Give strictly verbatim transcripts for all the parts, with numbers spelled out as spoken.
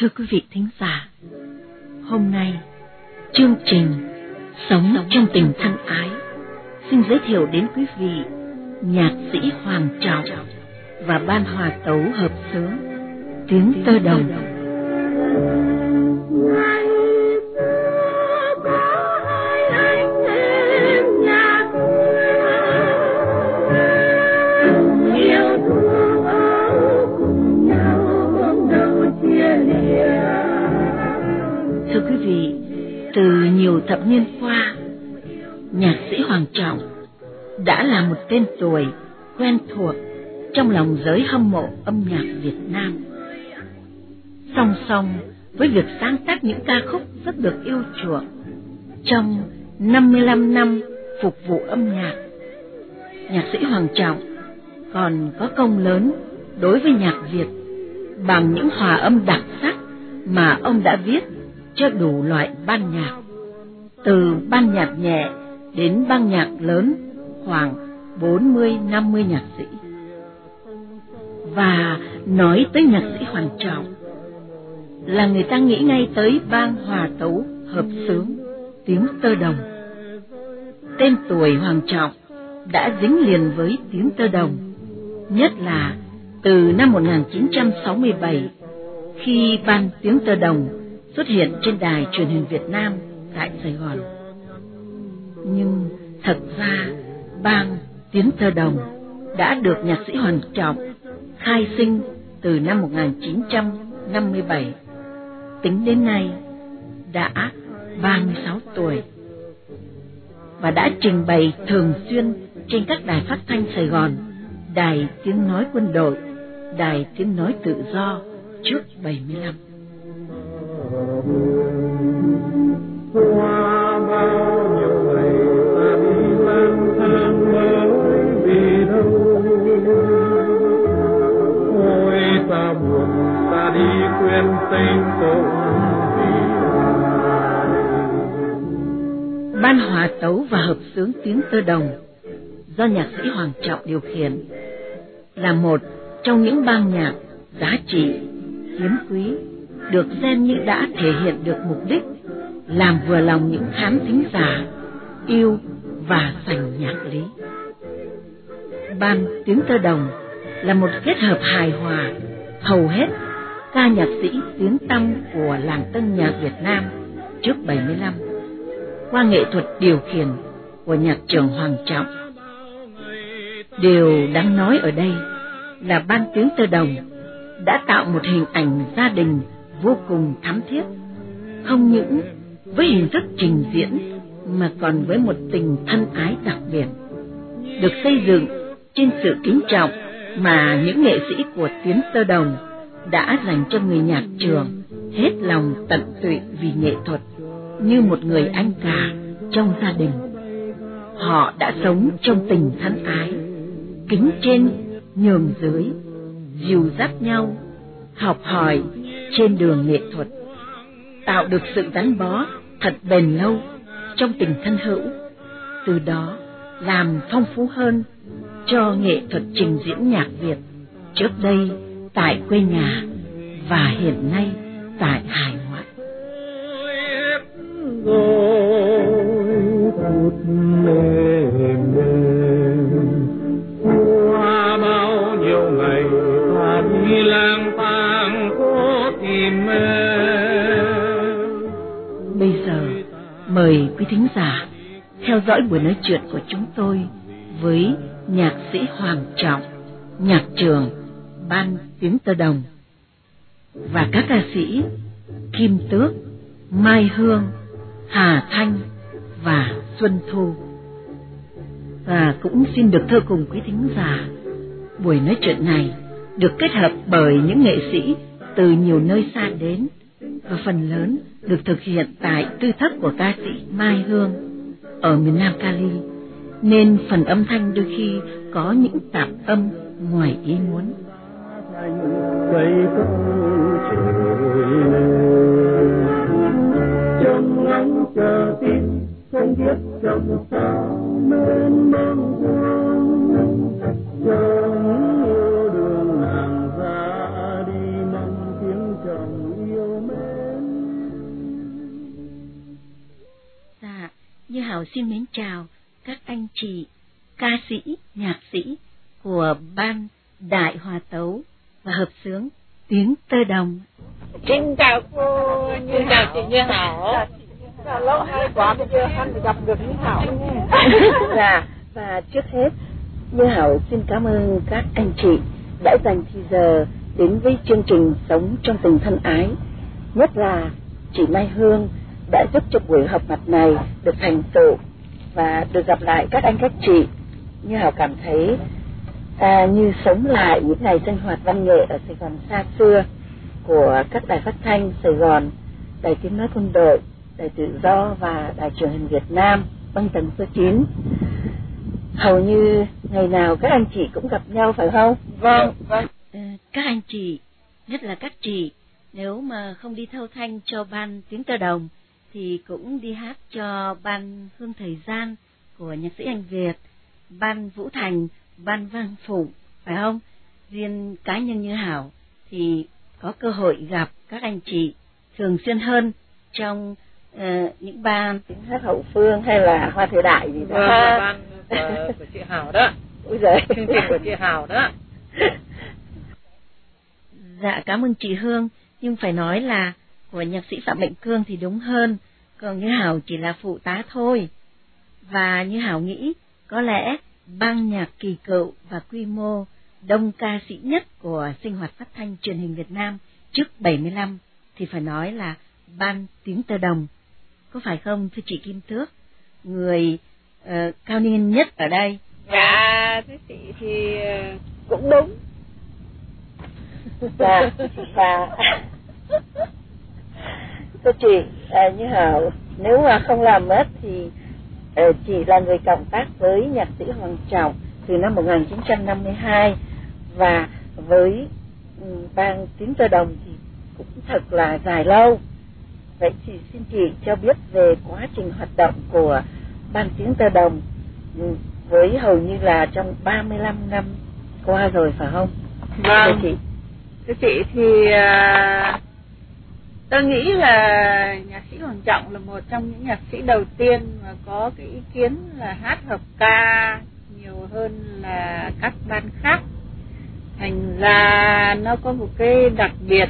Thưa quý vị thính giả, hôm nay chương trình Sống trong tình thân ái xin giới thiệu đến quý vị nhạc sĩ Hoàng Trọng và ban hòa tấu hợp xướng Tiếng Tơ Đồng. Thưa quý vị, từ nhiều thập niên qua, nhạc sĩ Hoàng Trọng đã là một tên tuổi quen thuộc trong lòng giới hâm mộ âm nhạc Việt Nam. Song song với việc sáng tác những ca khúc rất được yêu chuộng, trong năm mươi lăm năm phục vụ âm nhạc, nhạc sĩ Hoàng Trọng còn có công lớn đối với nhạc Việt bằng những hòa âm đặc sắc mà ông đã viết cho đủ loại ban nhạc, từ ban nhạc nhẹ đến ban nhạc lớn khoảng bốn mươi năm mươi nhạc sĩ. Và nói tới nhạc sĩ Hoàng Trọng là người ta nghĩ ngay tới ban hòa tấu hợp xướng Tiếng Tơ Đồng. Tên tuổi Hoàng Trọng đã dính liền với Tiếng Tơ Đồng, nhất là từ năm một nghìn chín trăm sáu mươi bảy, khi ban Tiếng Tơ Đồng xuất hiện trên đài truyền hình Việt Nam tại Sài Gòn. Nhưng thật ra ban Tiếng Tơ Đồng đã được nhạc sĩ Hoàng Trọng khai sinh từ năm một nghìn chín trăm năm mươi bảy, tính đến nay đã ba mươi sáu tuổi, và đã trình bày thường xuyên trên các đài phát thanh Sài Gòn, đài Tiếng Nói Quân đội, đài Tiếng Nói Tự Do trước bảy mươi lăm. Qua bao nhiêu ngày ta đi lang thang mới vì đâu, ôi ta buồn ta đi quên tên cũng vì ai. Ban hòa tấu và hợp xướng Tiếng Tơ Đồng do nhạc sĩ Hoàng Trọng điều khiển là một trong những ban nhạc giá trị, hiếm quý, được xem như đã thể hiện được mục đích làm vừa lòng những khán thính giả yêu và sành nhạc lý. Ban Tiếng Tơ Đồng là một kết hợp hài hòa hầu hết ca nhạc sĩ tiếng tăm của làng tân nhạc Việt Nam trước bảy mươi lăm, qua nghệ thuật điều khiển của nhạc trưởng Hoàng Trọng. Điều đáng nói ở đây là ban Tiếng Tơ Đồng đã tạo một hình ảnh gia đình vô cùng thắm thiết, không những với hình thức trình diễn mà còn với một tình thân ái đặc biệt, được xây dựng trên sự kính trọng mà những nghệ sĩ của Tiếng Tơ Đồng đã dành cho người nhạc trưởng, hết lòng tận tụy vì nghệ thuật như một người anh cả trong gia đình. Họ đã sống trong tình thân ái, kính trên nhường dưới, dìu dắt nhau, học hỏi trên đường nghệ thuật, tạo được sự gắn bó thật bền lâu trong tình thân hữu, từ đó làm phong phú hơn cho nghệ thuật trình diễn nhạc Việt trước đây tại quê nhà và hiện nay tại hải ngoại. Qua bao nhiêu ngày ta đi lang thang cố tìm em. Bây giờ mời quý thính giả theo dõi buổi nói chuyện của chúng tôi với nhạc sĩ Hoàng Trọng, nhạc trưởng ban Tiếng Tơ Đồng, và các ca sĩ Kim Tước, Mai Hương, Hà Thanh và Xuân Thu. Và cũng xin được thưa cùng quý thính giả, buổi nói chuyện này được kết hợp bởi những nghệ sĩ từ nhiều nơi xa đến, và phần lớn được thực hiện tại tư thất của ca sĩ Mai Hương ở miền Nam Cali, nên phần âm thanh đôi khi có những tạp âm ngoài ý muốn. Trong ngóng chờ tin không biết trong sao mênh mông hoang, chờ những yêu đường nàng ra đi mong tiếng chồng yêu. Hảo xin mến chào các anh chị ca sĩ, nhạc sĩ của ban Đại Hòa Tấu và Hợp xướng Tiếng Tơ Đồng. Xin chào cô Như Xin chào chị Như Hảo. Dạ, lâu hay quá bây giờ hắn gặp được Như Hảo nha. Dạ, và trước hết Như Hảo xin cảm ơn các anh chị đã dành thời giờ đến với chương trình Sống trong Tình Thân Ái. Nhất là chị Mai Hương đã giúp cho buổi họp mặt này được thành tựu và được gặp lại các anh các chị. Như Hảo cảm thấy à, như sống lại những ngày sinh hoạt văn nghệ ở Sài Gòn xa xưa của các đài phát thanh Sài Gòn, Đài Tiếng Nói Quân đội, Đài Tự Do và Đài Truyền hình Việt Nam băng tần số chín. Hầu như ngày nào các anh chị cũng gặp nhau phải không? Vâng, vâng. À, các anh chị, nhất là các chị, nếu mà không đi thâu thanh cho ban Tiếng Tơ Đồng thì cũng đi hát cho ban Hương Thời Gian của nhạc sĩ Anh Việt, ban Vũ Thành, ban Văn Phụng, phải không? Riêng cá nhân Như Hảo thì có cơ hội gặp các anh chị thường xuyên hơn trong uh, những ban tiếng hát hậu phương hay là hoa thời đại gì đó. Vâng, ban của, của chị Hảo đó. Ôi giời. Chương trình của chị Hảo đó. Dạ, cảm ơn chị Hương, nhưng phải nói là của nhạc sĩ Phạm Mạnh Cương thì đúng hơn, còn Như Hảo chỉ là phụ tá thôi. Và Như Hảo nghĩ có lẽ ban nhạc kỳ cựu và quy mô đông ca sĩ nhất của sinh hoạt phát thanh truyền hình Việt Nam trước bảy mươi lăm thì phải nói là ban Tiếng Tơ Đồng. Có phải không thưa chị Kim Tước, người uh, cao niên nhất ở đây? Dạ, thưa chị thì cũng đúng. Dạ, và thưa chị, à, Như Hảo nếu mà không làm mất thì uh, chị là người cộng tác với nhạc sĩ Hoàng Trọng từ năm một nghìn chín trăm năm mươi hai, và với um, ban Tiếng Tơ Đồng thì cũng thật là dài lâu. Vậy thì xin chị cho biết về quá trình hoạt động của ban Tiếng Tơ Đồng với hầu như là trong ba mươi lăm năm qua rồi phải không? Vâng. Thưa chị, thưa chị thì uh, tôi nghĩ là nhạc sĩ Hoàng Trọng là một trong những nhạc sĩ đầu tiên mà có cái ý kiến là hát hợp ca nhiều hơn là các ban khác. Thành ra nó có một cái đặc biệt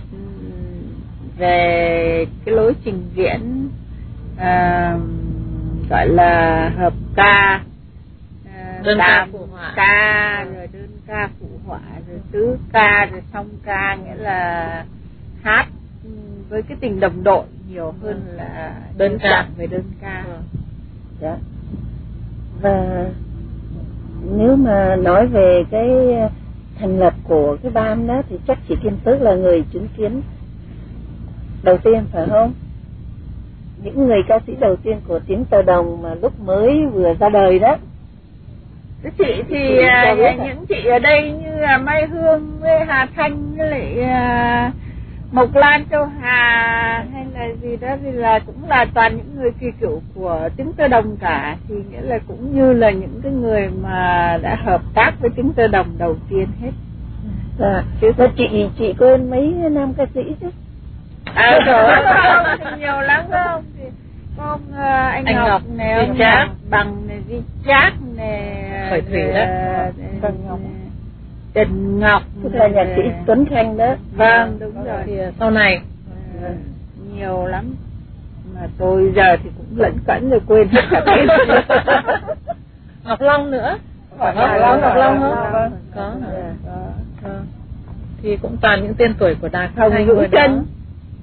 về cái lối trình diễn uh, gọi là hợp ca, uh, đơn ca phụ họa, ca rồi đơn ca phụ họa, rồi tứ ca, rồi song ca, nghĩa là hát với cái tình đồng đội nhiều hơn là đơn ca về đơn ca. Dạ. Và nếu mà nói về cái thành lập của cái ban đó thì chắc chị Kim Tước là người chứng kiến đầu tiên phải không? Những người ca sĩ đầu tiên của Tiếng Tơ Đồng mà lúc mới vừa ra đời đó. Chị thì chị à, những chị ở đây như là Mai Hương với Hà Thanh với lại à, Mộc Lan, Châu Hà hay là gì đó thì là cũng là toàn những người kỳ cựu của Tiếng Tơ Đồng cả, thì nghĩa là cũng như là những cái người mà đã hợp tác với Tiếng Tơ Đồng đầu tiên hết. À, chứ chị chị quên mấy nam ca sĩ chứ? À rồi, không, thì nhiều lắm không? Thì con uh, anh, anh Ngọc, Ngọc này, ông Ngọc Bằng này, Di Chát này, Khởi Thủy đó, Trần Ngọc, Trần Ngọc, tức là nhạc sĩ Tuấn Khanh đó. Vâng, đúng rồi. Thì sau này à, nhiều lắm mà tôi giờ thì cũng lẫn cẫn rồi quên hết cả tên. Ngọc Long nữa. Ngọc Long, Ngọc Long không? Vâng, có. Có. Thì cũng toàn những tên tuổi của đài phát thanh Vũ Trân. đó.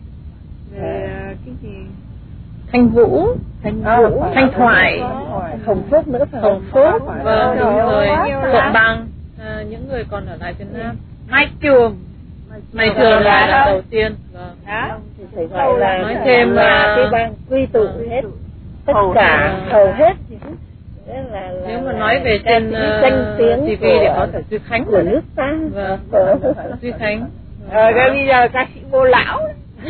Rồi cái gì? Thanh Vũ, Thanh Vũ, à, Thanh Thoại, Hồng Phúc nữa phải Hồng Phúc, vâng, đúng rồi, Thuận Bằng, à, những người còn ở lại Việt Nam. Mai Trường, Mai Trường là, là đầu tiên, vâng. Đó. Thì phải gọi là nói thêm là cái ban quy tụ hết tất cả hầu hết những là, là, nếu mà nói về trên danh tiếng ti vi thì có thể Duy Khánh của nước ta. Vâng, Duy Khánh. Rồi cái bây giờ ca sĩ Vô Lão.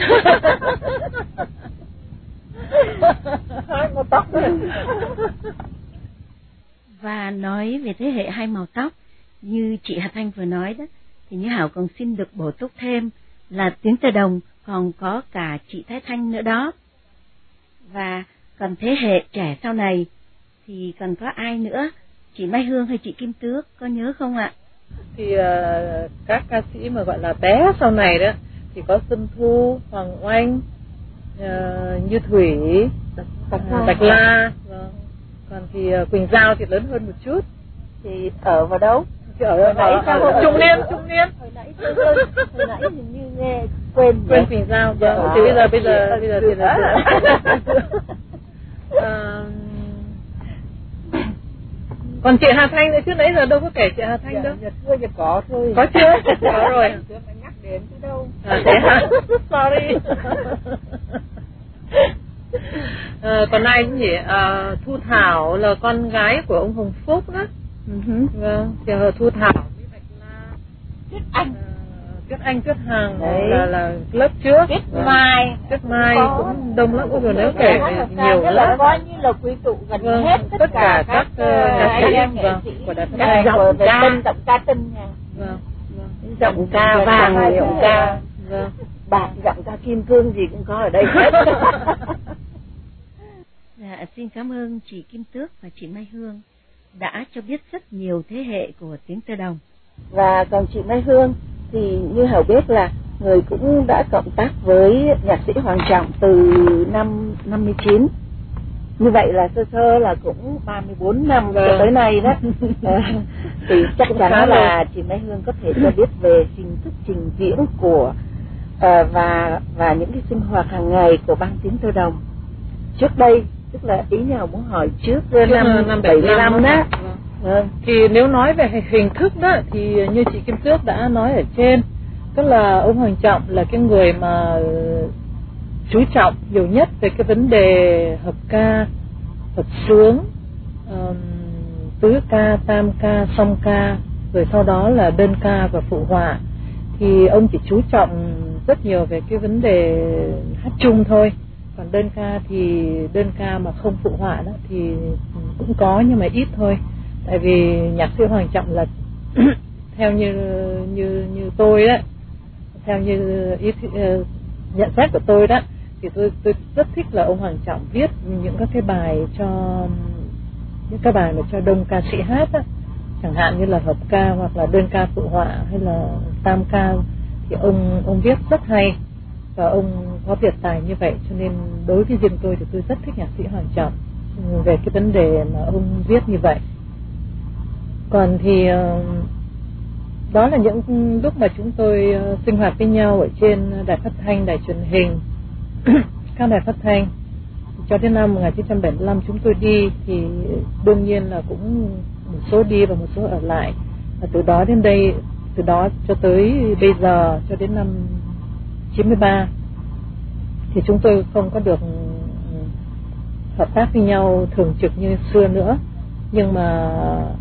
Và nói về thế hệ hai màu tóc như chị Hà Thanh vừa nói đó, thì Như Hảo còn xin được bổ túc thêm là Tiếng Tơ Đồng còn có cả chị Thái Thanh nữa đó. Và còn thế hệ trẻ sau này thì còn có ai nữa? Chị Mai Hương hay chị Kim Tước có nhớ không ạ? Thì uh, các ca sĩ mà gọi là bé sau này đó thì có Xuân Thu, Hoàng Oanh, uh, Như Thủy, Bạch La, Bạch La. Vâng. Còn thì uh, Quỳnh Giao thì lớn hơn một chút. Thì ở vào đâu? Thì ở, ở, ở, ở, ở Trung Niên, Trung Niên. Hồi nãy tôi hồi nãy hình như nghe quên quên Quỳnh Giao. Vâng. Thì bây giờ bây giờ bây giờ thì là còn chị Hà Thanh nữa chứ, nãy giờ đâu có kể chị Hà Thanh dạ, đâu. Nhật chưa, Nhật có thôi. Có chưa? Có rồi. Chưa phải nhắc đến chứ đâu. À, thế hả? Sorry. À, còn ai cũng nhỉ? À, Thu Thảo là con gái của ông Hồng Phúc đó. Uh-huh. Vâng, thì Thu Thảo với Bạch La. Tuyết Anh. Tuyết Anh, Tuyết Hằng là là lớp trước. Tuyết Mai. Tuyết Mai cũng đông lắm, rồi nếu kể nhiều lắm. Coi như là quy tụ gần vâng, hết tất, tất cả các nhạc sĩ vâng, của Đài Phát Thanh. Giọng ca, giọng ca tinh nha. Vâng, vâng. Giọng ca vàng, giọng ca vâng. bạc, giọng ca kim cương gì cũng có ở đây hết. Dạ, xin cảm ơn chị Kim Tước và chị Mai Hương đã cho biết rất nhiều thế hệ của tiếng Tơ Đồng. Và còn chị Mai Hương thì như Hảo biết là người cũng đã cộng tác với nhạc sĩ Hoàng Trọng từ năm năm mươi chín. Như vậy là sơ sơ là cũng ba mươi bốn năm cho tới nay đó. Thì chắc chắn là chị Mai Hương có thể cho biết về hình thức trình diễn của uh, và và những cái sinh hoạt hàng ngày của Ban Tiếng Tơ Đồng. Trước đây, tức là ý nhau muốn hỏi trước, trước năm, năm bảy mươi lăm đó. Vâng. Thì nếu nói về hình thức đó thì như chị Kim Tước đã nói ở trên, tức là ông Hoàng Trọng là cái người mà chú trọng nhiều nhất về cái vấn đề hợp ca, hợp xướng, um, tứ ca, tam ca, song ca, rồi sau đó là đơn ca và phụ họa. Thì ông chỉ chú trọng rất nhiều về cái vấn đề hát chung thôi. Còn đơn ca thì đơn ca mà không phụ họa đó thì cũng có nhưng mà ít thôi. Tại vì nhạc sĩ Hoàng Trọng là theo như như như tôi đó, theo như ý uh, nhận xét của tôi đó, thì tôi tôi rất thích là ông Hoàng Trọng viết những các cái bài cho những cái bài mà cho đông ca sĩ hát đó, chẳng hạn như là hợp ca hoặc là đơn ca phụ họa hay là tam ca, thì ông ông viết rất hay và ông có biệt tài như vậy, cho nên đối với riêng tôi thì tôi rất thích nhạc sĩ Hoàng Trọng về cái vấn đề mà ông viết như vậy. Còn thì đó là những lúc mà chúng tôi sinh hoạt với nhau ở trên đài phát thanh, đài truyền hình, các đài phát thanh. Cho đến năm một nghìn chín trăm bảy mươi lăm chúng tôi đi thì đương nhiên là cũng một số đi và một số ở lại. Và từ đó đến đây, từ đó cho tới bây giờ, cho đến năm chín mươi ba thì chúng tôi không có được hợp tác với nhau thường trực như xưa nữa. Nhưng mà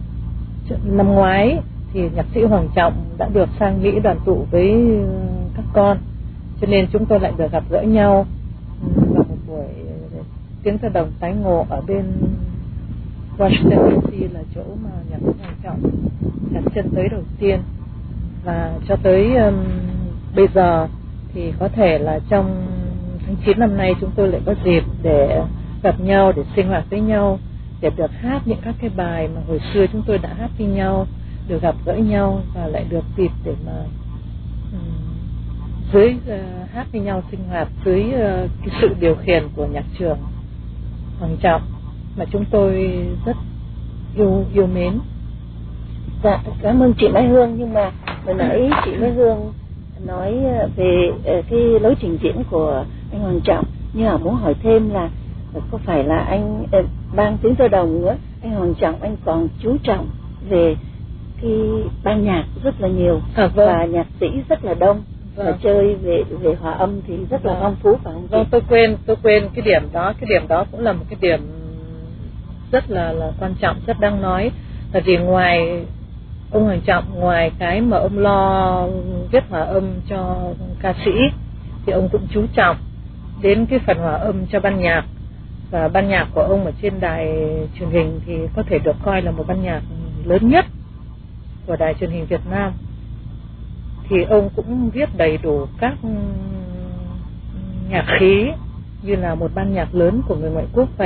năm ngoái thì nhạc sĩ Hoàng Trọng đã được sang Mỹ đoàn tụ với các con, cho nên chúng tôi lại được gặp gỡ nhau vào một buổi Tiếng Tơ Đồng tái ngộ ở bên Washington đê xê, là chỗ mà nhạc sĩ Hoàng Trọng đặt chân tới đầu tiên. Và cho tới um, bây giờ thì có thể là trong tháng chín năm nay chúng tôi lại có dịp để gặp nhau, để sinh hoạt với nhau, để được hát những các cái bài mà hồi xưa chúng tôi đã hát với nhau, được gặp gỡ nhau và lại được dịp để mà um, dưới uh, hát với nhau, sinh hoạt dưới uh, cái sự điều khiển của nhạc trưởng Hoàng Trọng mà chúng tôi rất yêu yêu mến. Dạ, cảm ơn chị Mai Hương. Nhưng mà hồi nãy chị Mai Hương nói về cái lối trình diễn của anh Hoàng Trọng, nhưng mà muốn hỏi thêm là có phải là anh Ban Tiếng Tơ Đồng nữa, anh Hoàng Trọng anh còn chú trọng về cái ban nhạc rất là nhiều, à, vâng. và nhạc sĩ rất là đông, vâng. và chơi về về hòa âm thì rất là phong phú, phải không? Vâng, tôi quên tôi quên cái điểm đó, cái điểm đó cũng là một cái điểm rất là là quan trọng, rất đáng nói. Tại vì ngoài ông Hoàng Trọng, ngoài cái mà ông lo viết hòa âm cho ca sĩ, thì ông cũng chú trọng đến cái phần hòa âm cho ban nhạc. Và ban nhạc của ông ở trên đài truyền hình thì có thể được coi là một ban nhạc lớn nhất của đài truyền hình Việt Nam. Thì ông cũng viết đầy đủ các nhạc khí như là một ban nhạc lớn của người ngoại quốc vậy.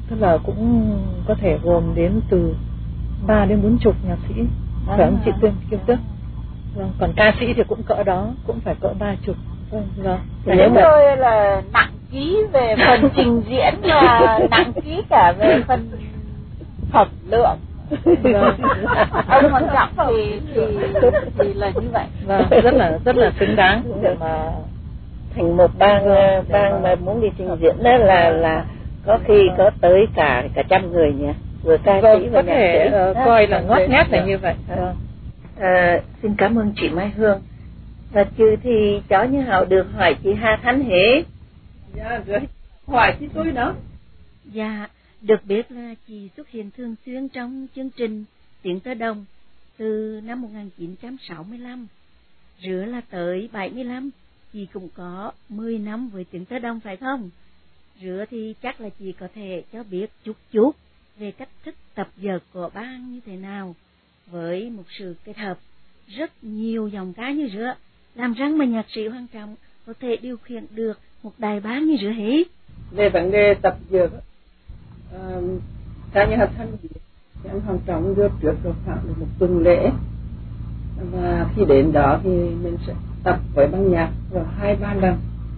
tức là cũng có thể gồm đến từ ba đến bốn chục nhạc sĩ, phải không chị Tuyên Kim Tước? Vâng, còn ca sĩ thì cũng cỡ đó, cũng phải cỡ ba chục. Vâng, vâng. Nếu mà tôi là nặng ký về phần trình diễn và nặng ký cả về phần phẩm lượng. Vâng. Ông Hoàng Trọng thì thì thì là như vậy. Vâng, rất là rất là xứng đáng để mà thành một bang bang mà muốn đi trình diễn đó là là có khi có tới cả cả trăm người nhỉ, vừa ca vâng, sĩ và có nhạc thể sĩ. uh, coi là ngót nghét là như vậy. Vâng. À, xin cảm ơn chị Mai Hương. Và chứ thì cháu như Hảo được hỏi chị Hà Thanh Hế. Dạ rồi, hỏi chị tôi đó. Dạ, được biết là chị xuất hiện thường xuyên trong chương trình Tiếng Tơ Đồng từ năm một nghìn chín trăm sáu mươi lăm, rứa là tới bảy mươi lăm, chị cũng có mười năm với Tiếng Tơ Đồng phải không? Rứa thì chắc là chị có thể cho biết chút chút về cách thức tập dượt của bang như thế nào, với một sự kết hợp rất nhiều dòng ca như rứa, làm rằng mà nhạc sĩ Hoàng Trọng có thể điều khiển được một đài band như rứa hết. Về vấn đề tập dượt, uh, theo như hợp thanh thì anh Hoàng Trọng đưa trước rồi khoảng được một tuần lễ, và khi đến đó thì mình sẽ tập với ban nhạc vào hai ba lần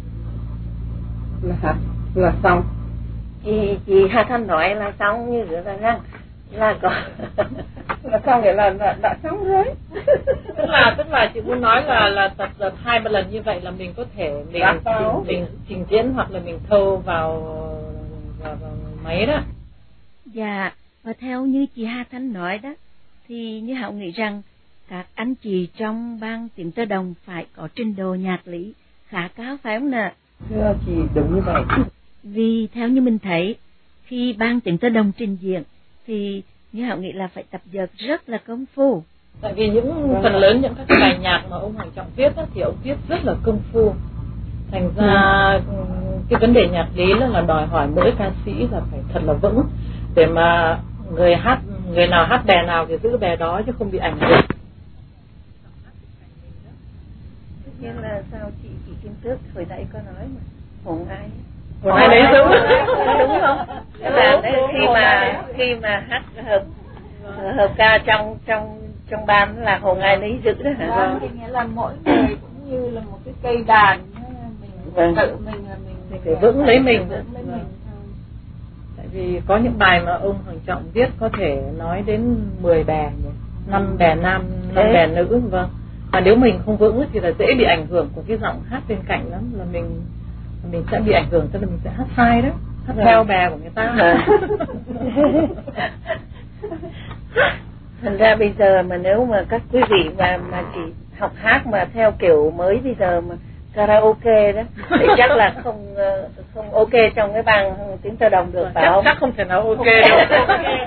là hát là xong. Thì chị Hà Thanh nói là xong như rứa là rằng là có là xong nghĩa là, là đã xong rồi. tức là tức là chị muốn nói là là tập tập hai ba lần như vậy là mình có thể mình trình, mình trình diễn hoặc là mình thâu vào, vào, vào máy đó. Dạ, và theo như chị Hà Thanh nói đó, thì như Hảo nghĩ rằng các anh chị trong ban Tiếng Tơ Đồng phải có trình độ nhạc lý khá cao phải không nè? Thưa chị, đúng như vậy. Vì theo như mình thấy, khi ban Tiếng Tơ Đồng trình diễn thì như Hảo nghĩ là phải tập dượt rất là công phu. Tại vì những phần lớn những các cái bài nhạc mà ông Hoàng Trọng viết đó, thì ông viết rất là công phu. Thành ra ừ. cái vấn đề nhạc lý là, là đòi hỏi mỗi ca sĩ là phải thật là vững để mà người hát, người nào hát bè nào thì giữ bè đó chứ không bị ảnh hưởng. Nhưng là sao chị chị Kim Tước hồi nãy có nói mà hồn ai hồn ai đấy giữ đúng không? Tức là khi mà khi mà hát hợp hợp ca trong trong trong ban là hồn ai nấy giữ đó hả? Vâng, thì nghĩa là mỗi người cũng như là một cái cây đàn, mình vâng. tự mình là mình, mình phải vững lấy mình. Vững lấy mình. Tại vì có những bài mà ông Hoàng Trọng viết có thể nói đến mười bè, năm bè nam, năm bè nữ, vâng. Mà nếu mình không vững thì là dễ bị ảnh hưởng của cái giọng hát bên cạnh lắm, là mình mình sẽ bị ảnh hưởng, tức là mình sẽ hát sai đó, hát rồi. Theo bè của người ta. Rồi. Thành ra bây giờ mà nếu mà các quý vị mà mà chỉ học hát mà theo kiểu mới bây giờ mà karaoke đó thì chắc là không không ok trong cái ban Tiếng Tơ Đồng được phải chắc, không? Chắc không thể nào ok đâu.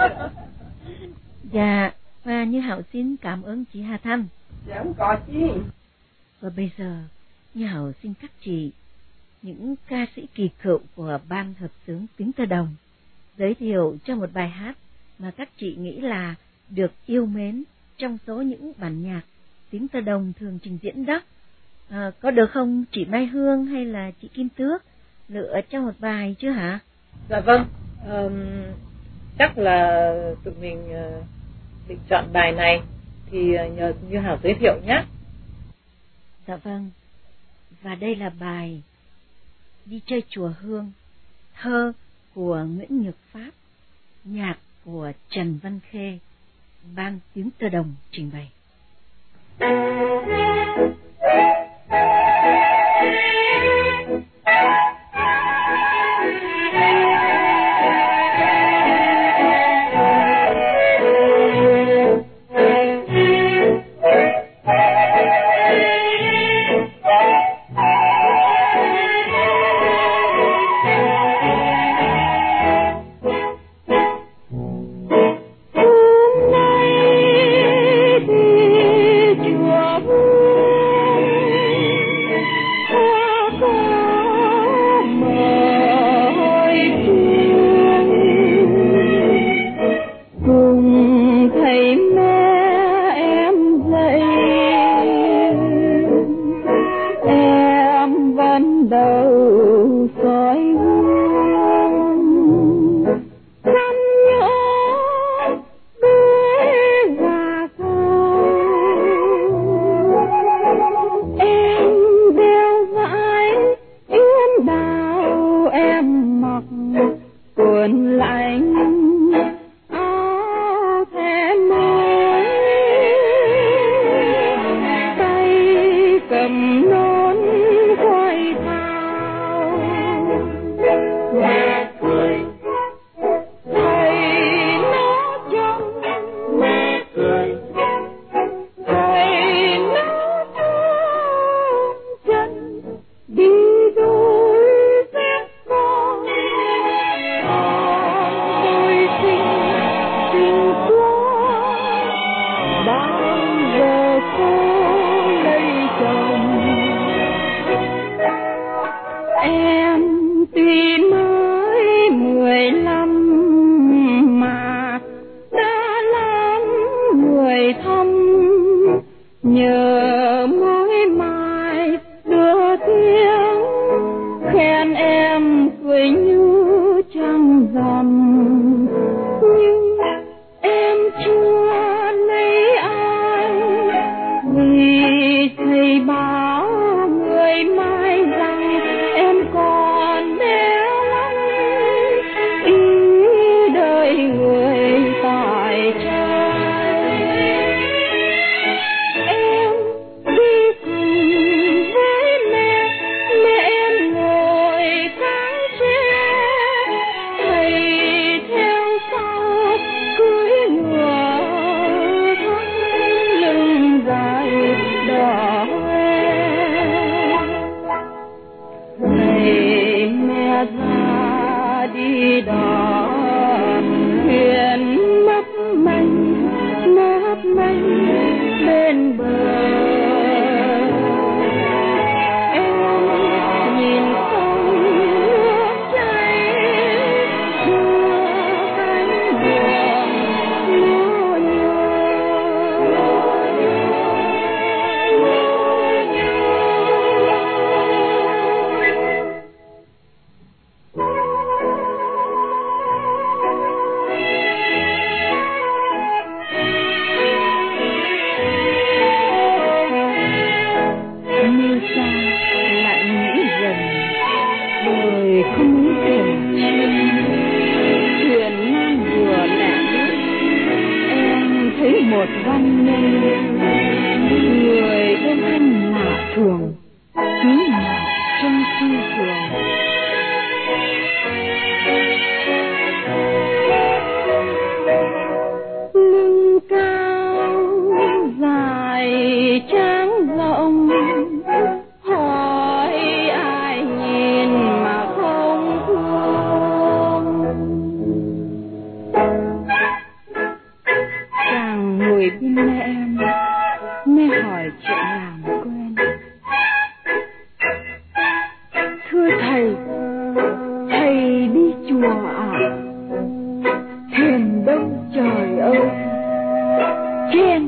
Dạ, và như Hảo xin cảm ơn chị Hà Thanh. Dạ không có chi. Và bây giờ như Hảo xin các chị, những ca sĩ kỳ cựu của ban hợp xướng Tiếng Tơ Đồng, giới thiệu cho một bài hát mà các chị nghĩ là được yêu mến trong số những bản nhạc Tiếng Tơ Đồng thường trình diễn đó. À, có được không chị Mai Hương hay là chị Kim Tước lựa cho một bài chứ hả? Dạ vâng, um, chắc là tụi mình uh, định chọn bài này thì nhờ Như Hảo giới thiệu nhé. Dạ vâng, và đây là bài Đi Chơi Chùa Hương, thơ của Nguyễn Nhược Pháp, nhạc của Trần Văn Khê, ban Tiếng Tơ Đồng trình bày. trốn quay thao. Mẹ cười thầy nó trông, mẹ cười thầy nó trông chân đi đôi dép con. Tôi xinh xinh quá, bao giờ cô lấy chồng. Em tuy mới mười lăm mà đã lắm người thăm, nhờ mỗi mai đưa tiếng khen em cười như trăng rằm. Nhưng em chưa lấy ai, vì thầy bảo người mai rằng em còn bé lắm, ý đời người tại trai. Em đi cùng với mẹ, mẹ em ngồi cáng tre, thầy theo sau cưỡi ngựa thắt lưng dài đỏ hoe. Thầy mẹ ra đi đón thuyền mấp manh mấp manh bên bờ. Em nhìn sông nước chảy, đưa cánh buồm lúa nhô. Như xa lại nghĩ dần, đời không mấy kể chuyện. Thuyền ngang vừa lẻ lướt, em thấy một văn nhân, người bên thân lạ thường, cứ ngả trong tư giường. Lưng cao dài tráng rộng, hỏi ai nhìn mà không thương. Chàng ngồi bên mẹ em, mẹ hỏi chuyện làm quen. Thưa thầy, thầy đi chùa à? Thuyền đông trời ơi, trên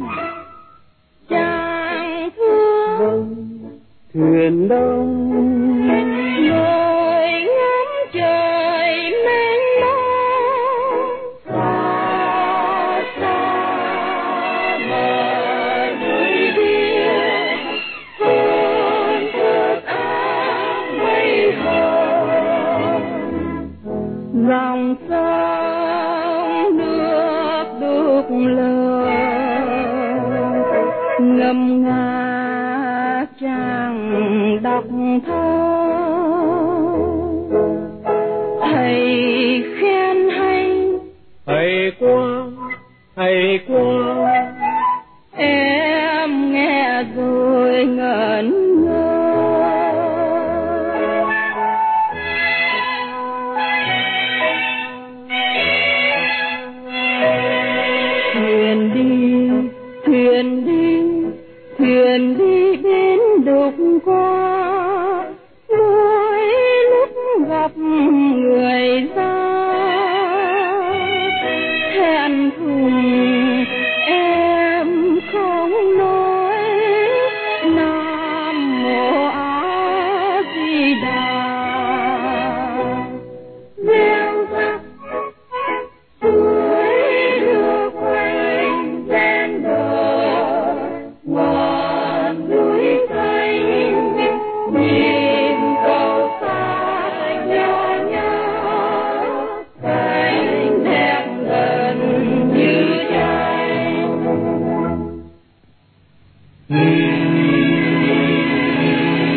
chàng thương. Thuyền đông ngồi ngắm trời mênh mông, xa xa bờ núi kia, hương thức áng mây hồng. Dòng sông nước đục lờ, ngâm nga chàng đọc thơ. Thầy khen hay, thầy quá, thầy quá. Em nghe rồi ngẩn ngơ. Thuyền đi, thuyền đi, thuyền đi bên đục qua, mỗi lúc gặp người ra thẹn thùng em không nói. Nam mô A Di Đà. Gieo rắc suối nước quanh ven bờ, ngọn núi xanh nhìn cầu xa nhỏ nhỏ, cánh đẹp gần như tranh.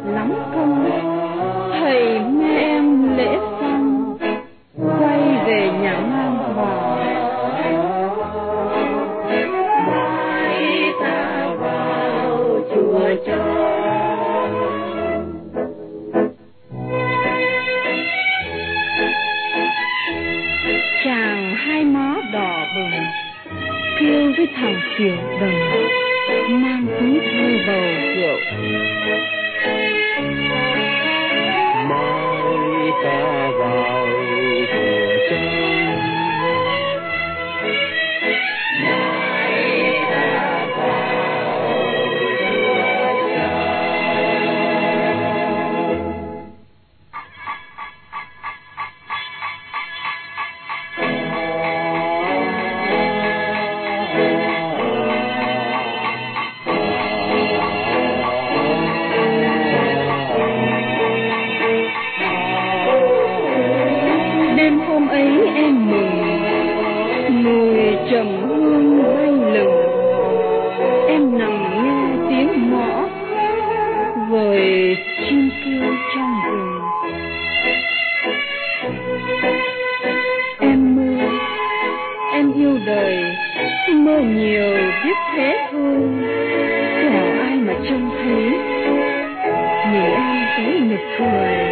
lắm công. Thầy mẹ em lễ xong quay về nhà mang vào. Mai ta vào chùa cho chàng hai má đỏ bừng kêu với thằng Kiều Đồng mang túi thơ bầu rượu. Mai ta vào chùa chân, mai ta vào chùa chân. Đêm hôm ấy em mừng, mùi trầm hương bay lừng. Em nằm nghe tiếng mõ rồi chim kêu trong rừng. Em mơ, em yêu đời, mơ nhiều biết thế thôi. Kẻo ai mà trông thấy, nhìn em thấy nực cười.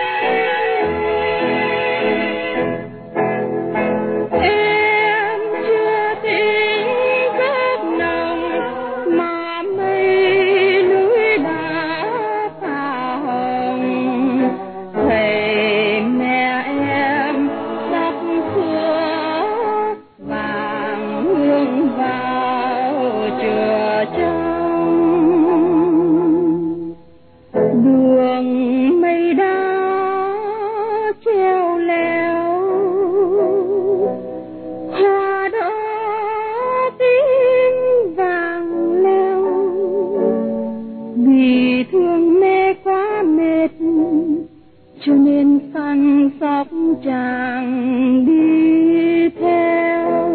Cho nên săn sóc chàng đi theo.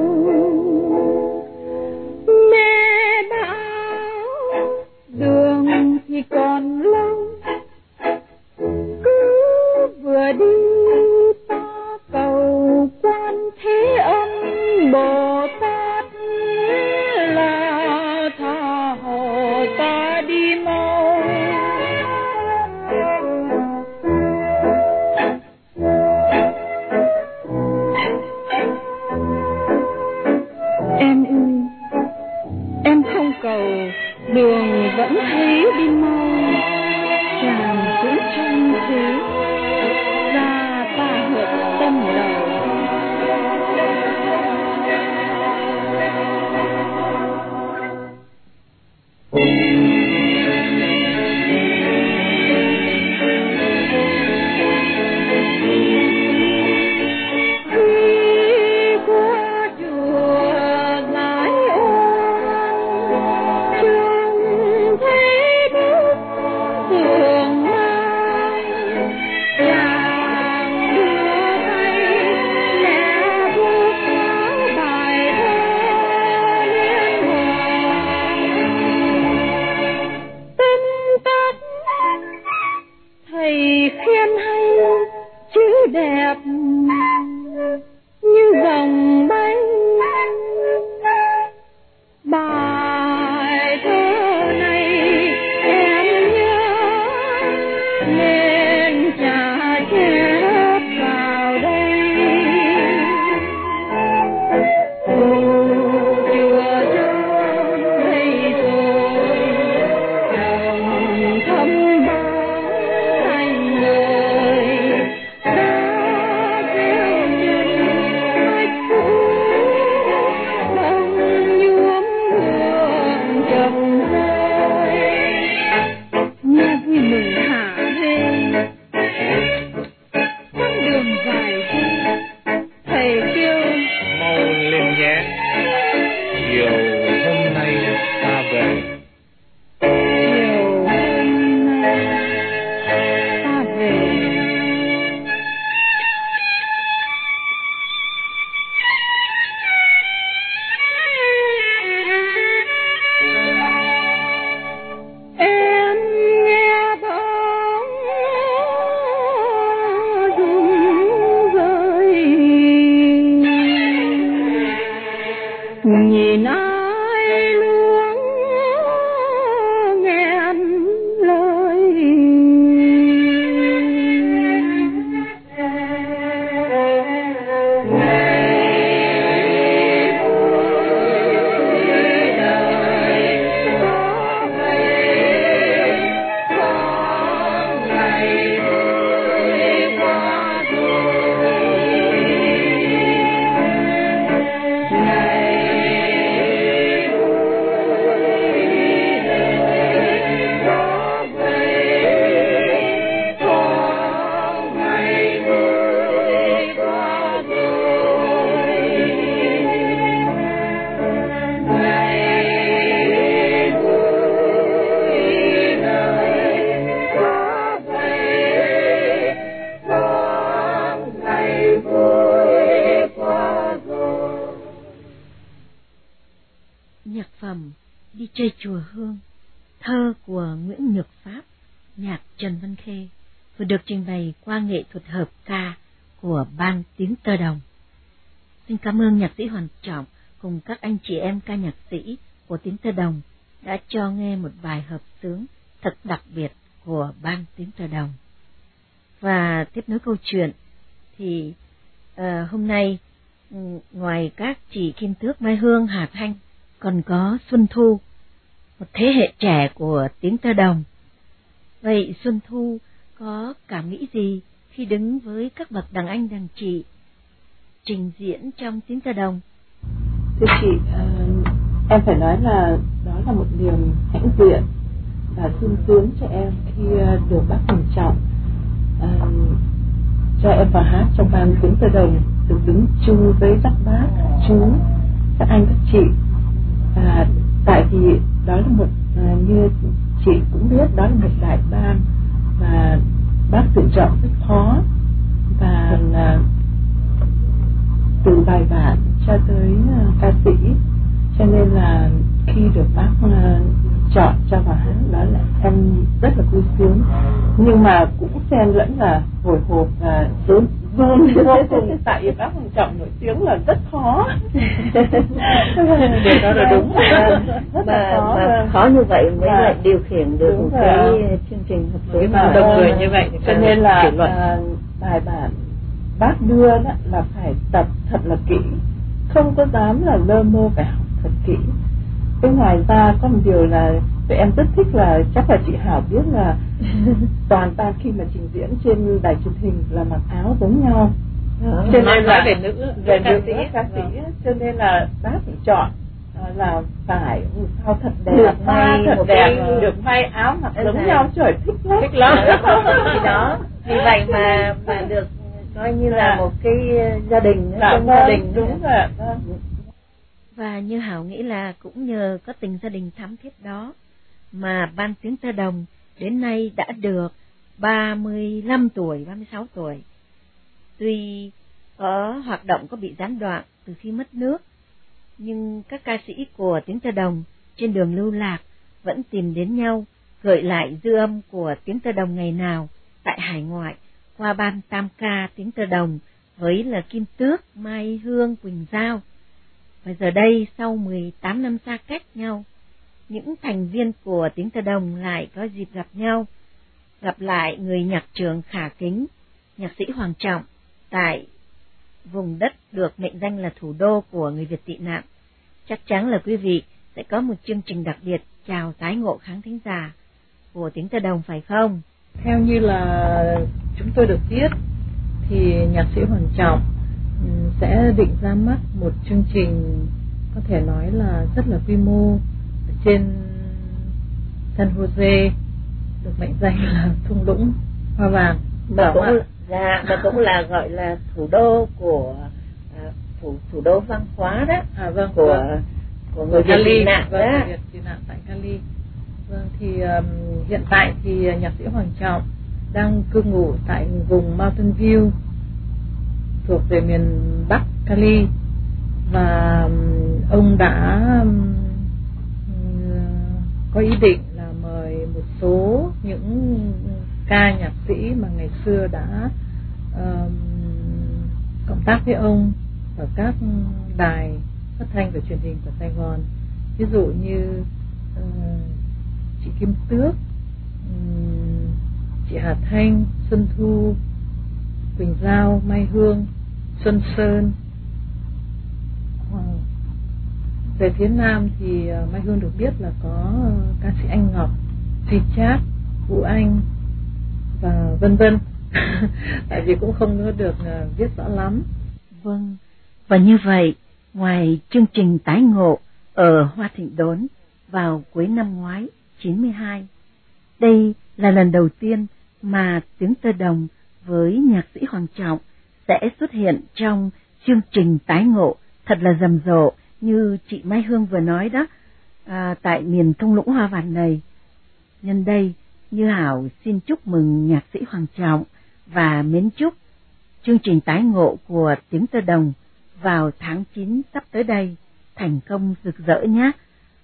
Mẹ bảo đường thì còn lâu, cứ vừa đi ta cầu Quan Thế Âm Bồ Tát là tha hồ ta đi mau. Em ơi, em không cầu đường vẫn thấy đi mau. Chàng cũng trông thế ra ta hợp tâm đầu. Chơi Chùa Hương, thơ của Nguyễn Nhược Pháp, nhạc Trần Văn Khê, vừa được trình bày qua nghệ thuật hợp ca của Ban Tiếng Tơ Đồng. Xin cảm ơn nhạc sĩ Hoàng Trọng cùng các anh chị em ca nhạc sĩ của Tiếng Tơ Đồng đã cho nghe một bài hợp xướng thật đặc biệt của Ban Tiếng Tơ Đồng. Và tiếp nối câu chuyện thì uh, hôm nay ngoài các chị Kim Tước, Mai Hương, Hà Thanh còn có Xuân Thu, một thế hệ trẻ của Tiếng Tơ Đồng. Vậy Xuân Thu có cảm nghĩ gì khi đứng với các bậc đàn anh đàn chị trình diễn trong Tiếng Tơ Đồng? Thưa chị, uh, em phải nói là đó là một niềm hãnh diện và sung sướng cho em khi uh, được bác Hoàng Trọng uh, cho em vào hát trong Ban Tiếng Tơ Đồng, được đứng chung với các bác, chú, các anh, các chị. À, tại vì đó là một uh, như chị cũng biết, đó là một đại ban và bác tự chọn rất khó, và uh, từ bài bản cho tới uh, ca sĩ, cho nên là khi được bác uh, chọn cho vào hát, đó là em rất là vui sướng, nhưng mà cũng xen lẫn là hồi hộp và run run vô cùng, tại vì bác Hoàng Trọng nổi tiếng là rất khó. Điều đó là đúng. Rất mà, khó, mà khó như vậy mới và lại điều khiển được một cái chương trình hợp với đông người như vậy, cho nên là uh, bài bản bác đưa đó là phải tập thật là kỹ, không có dám là lơ mơ, phải học thật kỹ. Cái ngoài ra có một điều là tụi em rất thích là chắc là chị Hảo biết là toàn ban khi mà trình diễn trên đài truyền hình là mặc áo giống nhau. Đó, cho nên là về nữ về nữ sĩ ca sĩ, cho nên là bác phải chọn là phải sao thật đẹp, may thật đẹp, được may áo mặc giống nhau, trời thích lắm, thích lắm. Thì đó, vì vậy mà mà được coi như là một cái gia đình, trong gia đình. Đúng rồi. Và như Hảo nghĩ là cũng nhờ có tình gia đình thắm thiết đó mà Ban Tiếng Tơ Đồng đến nay đã được ba mươi lăm tuổi, ba mươi sáu tuổi. Tuy có hoạt động có bị gián đoạn từ khi mất nước, nhưng các ca sĩ của Tiếng Tơ Đồng trên đường lưu lạc vẫn tìm đến nhau, gợi lại dư âm của Tiếng Tơ Đồng ngày nào tại hải ngoại qua ban tam ca Tiếng Tơ Đồng với là Kim Tước, Mai Hương, Quỳnh Giao. Và giờ đây sau mười tám năm xa cách nhau, những thành viên của Tiếng Tơ Đồng lại có dịp gặp nhau, gặp lại người nhạc trưởng khả kính, nhạc sĩ Hoàng Trọng tại vùng đất được mệnh danh là thủ đô của người Việt tị nạn. Chắc chắn là quý vị sẽ có một chương trình đặc biệt chào tái ngộ khán thính giả của Tiếng Tơ Đồng phải không? Theo như là chúng tôi được biết thì nhạc sĩ Hoàng Trọng sẽ định ra mắt một chương trình có thể nói là rất là quy mô ở trên San Jose, được mệnh danh là thung lũng hoa vàng, mà cũng là mà cũng là gọi là thủ đô của à, thủ thủ đô văn hóa đó, à, vâng, của vâng. của người Việt tị nạn vâng, đó. Người Việt tị nạn tại Cali. Vâng, thì um, hiện tại thì nhạc sĩ Hoàng Trọng đang cư ngụ tại vùng Mountain View thuộc về miền Bắc Cali, và um, ông đã um, có ý định là mời một số những ca nhạc sĩ mà ngày xưa đã um, cộng tác với ông ở các đài phát thanh và truyền hình của Sài Gòn, ví dụ như uh, chị Kim Tước, um, chị Hà Thanh, Xuân Thu, Quỳnh Giao, Mai Hương, Xuân Sơn. Wow. Về phía Nam thì uh, Mai Hương được biết là có uh, ca sĩ Anh Ngọc, Duy Chát, Vũ Anh và vân vân. Tại vì cũng không có được uh, viết rõ lắm. Vâng, và như vậy, ngoài chương trình tái ngộ ở Hoa Thịnh Đốn vào cuối năm ngoái chín mươi hai, đây là lần đầu tiên mà Tiếng Tơ Đồng với nhạc sĩ Hoàng Trọng sẽ xuất hiện trong chương trình tái ngộ thật là rầm rộ như chị Mai Hương vừa nói đó, à, tại miền thung lũng hoa vàng này. Nhân đây, Như Hảo xin chúc mừng nhạc sĩ Hoàng Trọng và mến chúc chương trình tái ngộ của Tiếng Tơ Đồng vào tháng chín sắp tới đây thành công rực rỡ nhé.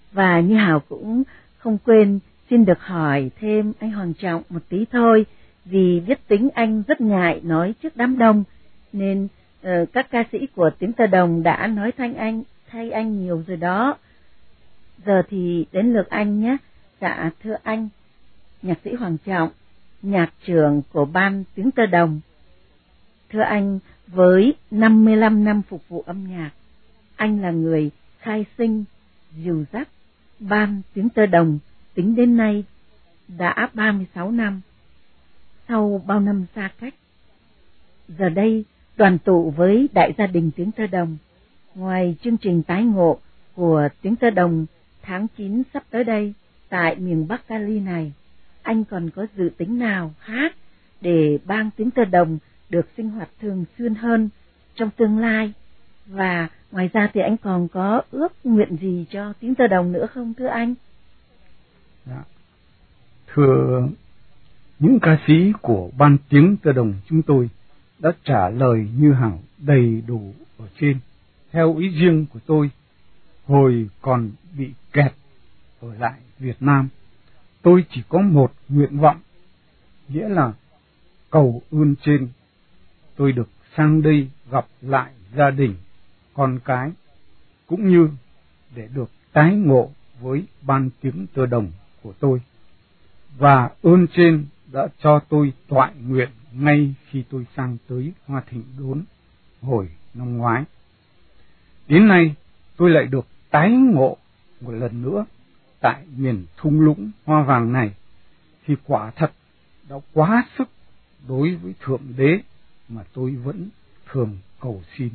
Và Như Hào cũng không quên xin được hỏi thêm anh Hoàng Trọng một tí thôi, vì biết tính anh rất ngại nói trước đám đông, nên uh, các ca sĩ của Tiếng Tơ Đồng đã nói thay anh, thay anh nhiều rồi đó. Giờ thì đến lượt anh nhé. Dạ thưa anh, nhạc sĩ Hoàng Trọng, nhạc trưởng của ban Tiếng Tơ Đồng. Thưa anh, với năm mươi lăm năm phục vụ âm nhạc, anh là người khai sinh, dìu dắt ban Tiếng Tơ Đồng tính đến nay đã ba mươi sáu năm. Sau bao năm xa cách, giờ đây đoàn tụ với đại gia đình Tiếng Tơ Đồng, ngoài chương trình tái ngộ của Tiếng Tơ Đồng tháng chín sắp tới đây tại miền Bắc Cali này, anh còn có dự tính nào khác để ban Tiếng Tơ Đồng được sinh hoạt thường xuyên hơn trong tương lai? Và ngoài ra thì anh còn có ước nguyện gì cho Tiếng Tơ Đồng nữa không thưa anh? Dạ. Thưa những ca sĩ của ban Tiếng Tơ Đồng chúng tôi đã trả lời Như Hào đầy đủ ở trên. Theo ý riêng của tôi, hồi còn bị kẹt ở lại Việt Nam, tôi chỉ có một nguyện vọng, nghĩa là cầu ơn trên tôi được sang đây gặp lại gia đình, con cái, cũng như để được tái ngộ với ban Tiếng Tơ Đồng của tôi. Và ơn trên đã cho tôi toại nguyện ngay khi tôi sang tới Hoa Thịnh Đốn hồi năm ngoái. Đến nay tôi lại được tái ngộ một lần nữa tại miền thung lũng hoa vàng này, thì quả thật đã quá sức đối với Thượng Đế mà tôi vẫn thường cầu xin.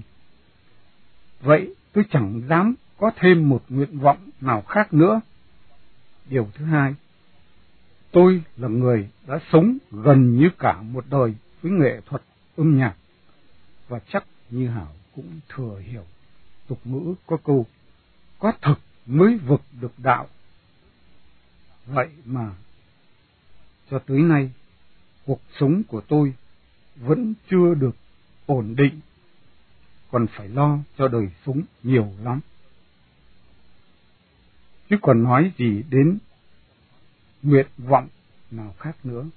Vậy tôi chẳng dám có thêm một nguyện vọng nào khác nữa. Điều thứ hai, tôi là người đã sống gần như cả một đời với nghệ thuật âm nhạc, và chắc Như Hào cũng thừa hiểu tục ngữ có câu có thực mới vực được đạo. Vậy mà cho tới nay cuộc sống của tôi vẫn chưa được ổn định, còn phải lo cho đời sống nhiều lắm, chứ còn nói gì đến nguyện vọng nào khác nữa.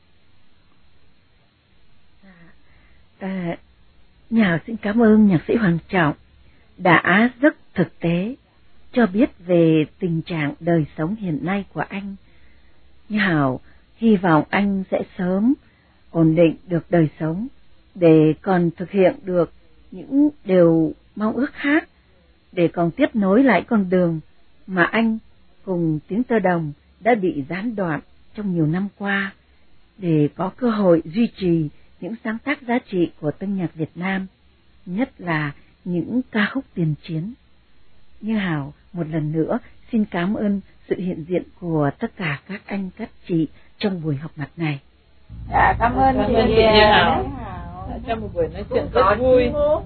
À, nhà xin cảm ơn nhạc sĩ Hoàng Trọng đã rất thực tế cho biết về tình trạng đời sống hiện nay của anh. Như Hào hy vọng anh sẽ sớm ổn định được đời sống để còn thực hiện được những điều mong ước khác, để còn tiếp nối lại con đường mà anh cùng Tiếng Tơ Đồng đã bị gián đoạn trong nhiều năm qua, để có cơ hội duy trì những sáng tác giá trị của tân nhạc Việt Nam, nhất là những ca khúc tiền chiến. Như Hào một lần nữa xin cảm ơn sự hiện diện của tất cả các anh các chị trong buổi họp mặt này. Dạ, cảm ơn cảm chị, ơn chị Như Hào trong một buổi nói chuyện rất vui.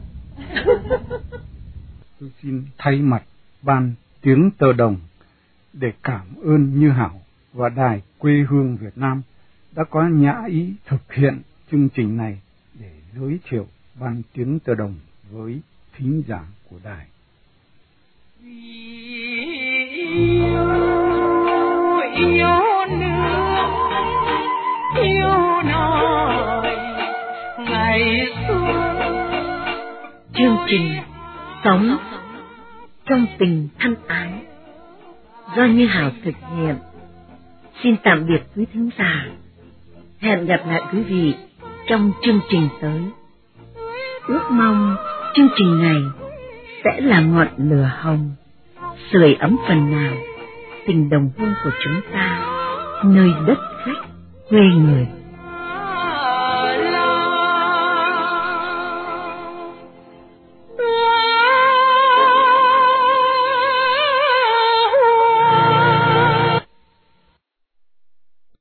Tôi xin thay mặt ban Tiếng Tơ Đồng để cảm ơn Như Hào và Đài Quê Hương Việt Nam đã có nhã ý thực hiện chương trình này để giới thiệu ban Tiếng Tơ Đồng với thính giả của đài. Yêu, yêu nước, yêu nòi ngày xưa. Chương trình Sống trong tình thân ái do Như Hào thực hiện. Xin tạm biệt quý thính giả. Hẹn gặp lại quý vị trong chương trình tới. Ước mong chương trình này sẽ là ngọn lửa hồng sưởi ấm phần nào tình đồng hương của chúng ta nơi đất khách quê người.